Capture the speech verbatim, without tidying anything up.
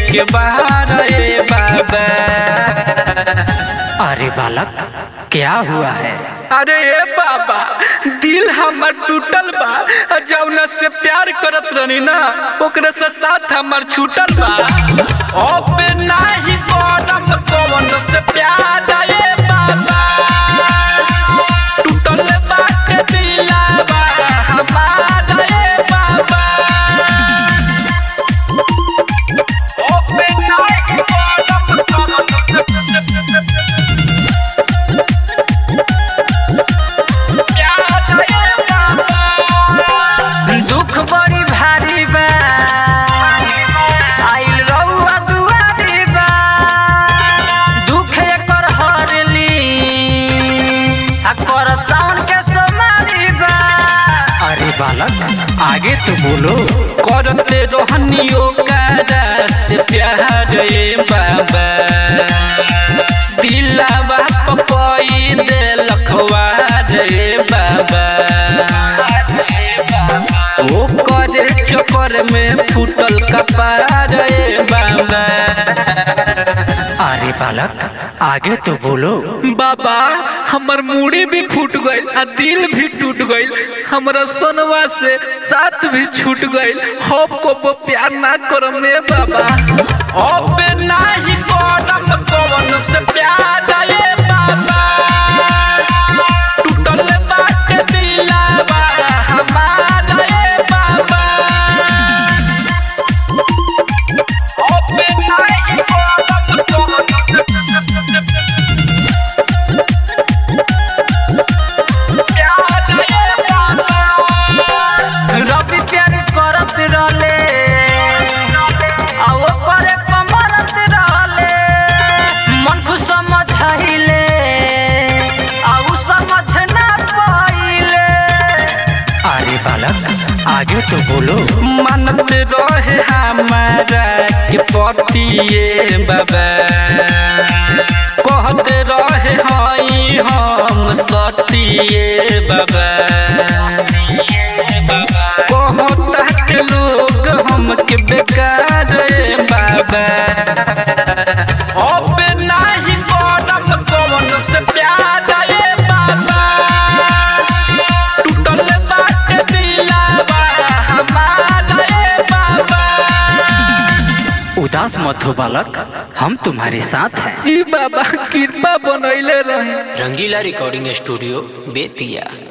के बाहर ए बाबा। अरे बालक क्या हुआ है? अरे ए बाबा दिल हमर टूटल बा, जौना से प्यार करत रहनी ना ओकरे से साथ हमर छूटल बा। अब नाही करम कौन से प्यार ए बाबा, टूटल बाटे दिलवा हमार ए बाबा। अब नाही करम दुख बड़ी भारी बा, आइल रउआ दुआरी बा, दुख एकर हरली आ कर सावन के सोमारी बा। अरे बालक आगे तो बोलो। करते रोहनियो कारा से प्यार ए बाबा, दिलवा पपई दे लखवा रे बाबा। ओ करे चक्कर में फूटल कपार ए बाबा। अरे बालक आगे तो बोलो। बाबा हमर मूड़ी भी फूट गइल आ दिल भी टूट गइल, हमरा सोनवा से साथ भी छूट गइल। हम को प्यार ना करम ए बाबा, अब नाही करम कौन से प्यार ए बाबा, टूटल बाटे दिलवा हमार ए बाबा। अब नाही करम कौन रवि प्यार करत रहले आ वो करे कमरत रहले, मन को समझाइले आ उ समझ ना पाइले। अरे बालक आगे तो बोलो। मानत रहे हमारा के पतिए बाबा, कहते रहे हई हम सतिए बाबा। कहता के लोग हमके बेकार ए बाबा, अब नाही करम कौन से प्यार ए बाबा, टूटल बाटे दिलवा हमार ए बाबा। उदास मत हो बालक, हम तुम्हारे साथ हैं। जी बाबा कृपा बनैले रहे। Rangila recording studio Bettiah.